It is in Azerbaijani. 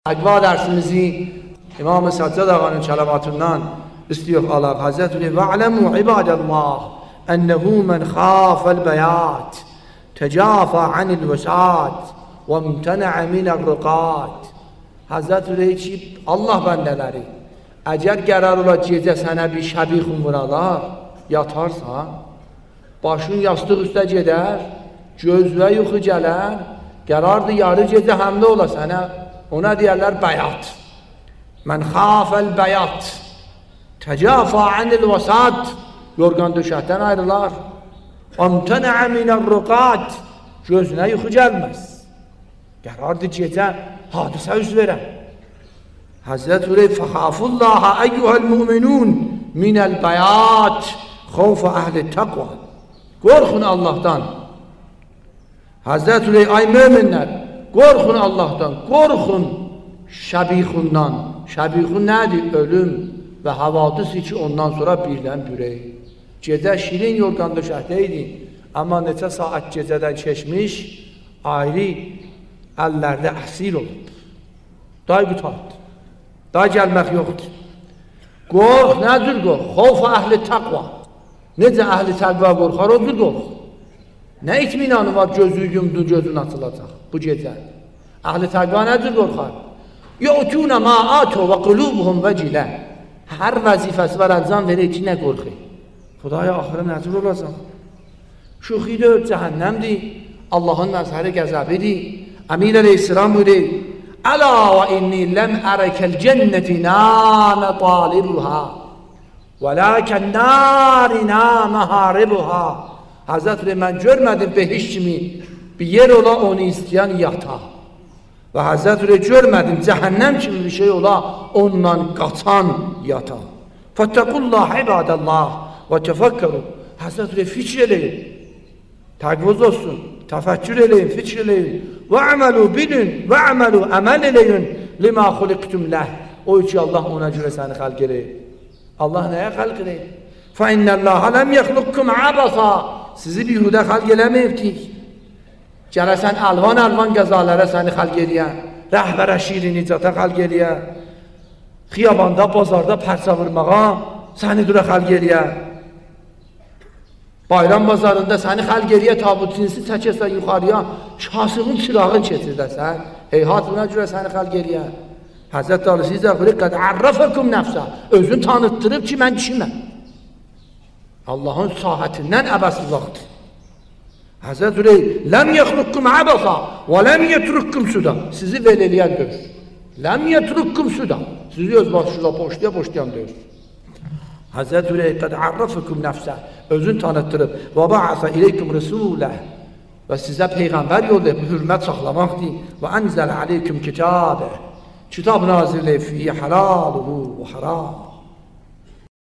Təqva dərsimizi İmam-ı Səccad ağanın kələmatından istiyor Allah. Hazretleri ve'lemû ibadallah ennehu men khâfel beyat tecâfa anil vesâd ve mtene'e minel rıqâd. Hazretleri ki Allah bəndələri, əgər qərar ola gecə sənə bir şəbixun vuralar, yatarsan, başın yastıq üstə gedər, gözvə yuxu gələr, qərardır yarı gecə həmdə ola sənə, ona deyərlər bəyat. Mən xafəl bəyat, təcəfa anil vəsad, yorgan döşəkdən ayrılar, əmtənəə minər rüqad, gözünə yuxu gəlməz. Qərardır gecə hadisə üz verər. Həzrət Ürey, fəxafullaha əyyuhəl müminun minəl bəyat, xavfə əhli təqva. Qorxun Allahdan. Həzrət Ürey, ay müminlər, qorxun Allahdan, qorxun şəbixundan. Şəbixun nədir? Ölüm və havadisi ki, ondan sonra birdən bürək. Gecə şirin yorgan döşəkdə idi, amma neçə saat gecədən keçmiş, ayrı əllərdə əsir olub. Day qutardı. Day gəlmək yoxdur. Qorx, nədir qorx? Xavfə əhli təqva. Necə əhli təqva qorxar, o cür qorx. Nə itminanı var, gözü yumdu, gözün açılacaq bu gecə. Əhli təqva nədir qorxar? Yu'tuna ma atu və qulubuhum vecilə. Hər vəzifəsi var, əncam verir ki, nə qorxur? Xudaya axırı nəcür olacaq? Şuxidir, cəhənnəmdir, Allahın məzhəri qəzəbidir. Əmir əleyhissalam buyurir, Əla və inni ləm ərəkəl cənnəti nâmə talibuha və ləkən nârinə məharibuha. Həzrətləri, mən görmədim behiş kimi bir yer ola onu istəyən yata. Və Həzrətləri, görmədim cəhənnəm kimi bir şey ola ondan qaçan yata. Fəttəqullah ibadəllah və təfəkkəru. Həzrətləri, fikr eləyin, təqvaz olsun, təfəkkür eləyin, fikr eləyin. Və əməlu bilin, və əməlu əməl eləyin limə xuliqtum ləh. O ki, Allah ona görə səni xəlq eləyir. Allah nəyə xəlq eləyir? Fə innəlləhə ləm yəxluqkum əbəsa. Sizi bihudə xəlq eləməyibdik. Gələsən əlvan-əlvan qəzalərə səni xəlq eləyə, rəhbərə şirin-nicata xəlq eləyə, xiyabanda, bazarda pərsə vurmağa səni durə xəlq eləyə, bayram bazarında səni xəlq eləyə, tabutçinsi çəkəsən yuxarıya, kasığın çırağın keçirdəsən, heyhat buna görə səni xəlq eləyə. Həzrət Alısı izəqiri qəd ərrəfəkum nəfsə, özünü tanıtdırıb ki, mən kişiməm. Allahın sahətindən əbəsizlıqdır. Həzrət Ürey, ləm yəxluqkum əbəsa və ləm yetrukkum suda. Sizi vel eləyən döyür. Ləm yetrukkum suda. Sizi öz başınıza poşlayan döyür. Həzrət Ürey, qəd ərrəfəkum nəfsə, özünü tanıtdırıb, və bəəsə iləykum rəsuləh, və sizə Peyğəmbər yollayıb, hürmət saxlamaqdır, və ənzəl əleykum kitabə, kitab nazirləyib, fiyyə halaluhu və haram.